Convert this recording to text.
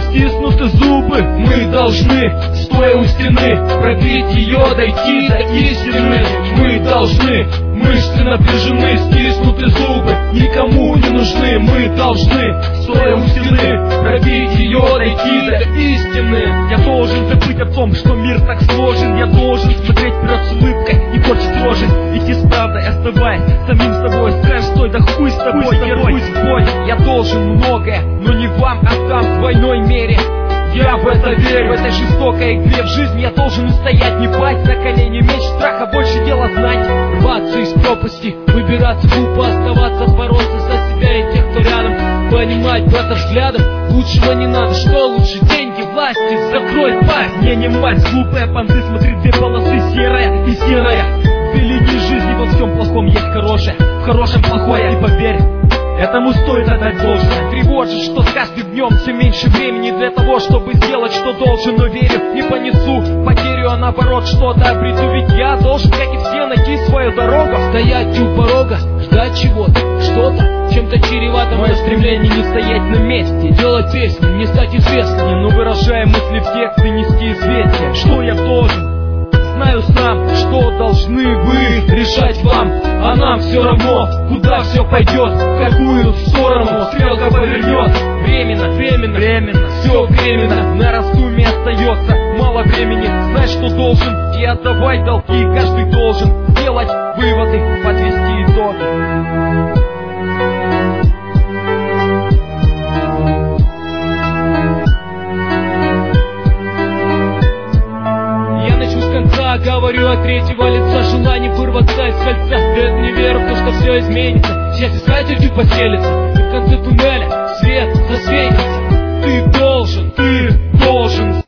стиснуты зубы, мы должны, стоя у стены, пробить ее, дойти до истины. Мы должны, мышцы напряжены, стиснуты зубы, никому не нужны. Мы должны, стоя у стены, пробить ее, дойти до истины. Я должен забыть о том, что мир так сложен. Я должен смотреть вперед с улыбкой, не портить рожи, идти с правдой, оставаясь самим собой. Скажешь, стой, да хуй с тобой, герой в бой. Я должен многое, но не вам, отдам в двойной мере. Я в это верю, в этой жестокой игре в жизни я должен устоять, не пасть на колени, меч страха, больше дела знать. Рваться из пропасти, выбираться глупо, оставаться, бороться за себя и тех, кто рядом. Понимать брата взглядом, лучшего не надо, что лучше? Деньги, власти, закрой пасть. Мне не мать, глупая понты, смотри, две полосы, серая и серая. В великой жизни во всем плохом есть хорошее, в хорошем плохое, и поверь, этому стоит отдать должное. Тревожит, что с каждым днем все меньше времени для того, чтобы сделать, что должен. Но верю, не понесу потерю, а наоборот что-то обрету. Ведь я должен, как и все, найти свою дорогу. Стоять у порога, ждать чего-то, что-то, чем-то чревато. Мое стремление не стоять на месте, делать песни, не стать известным, но выражая мысли в текст и нести известие. Что я должен? Знаю сам, что должны вы решать вам, а нам все равно, куда все пойдет, в какую сторону стрелка повернет. Временно, все временно, на раздумье остается мало времени. Знай, что должен, и отдавай долги, каждый должен сделать выводы, подвести итоги. Говорю от третьего лица, желание вырваться из кольца. Я не верю в то, что все изменится, сейчас искать люди поселится. И в конце туннеля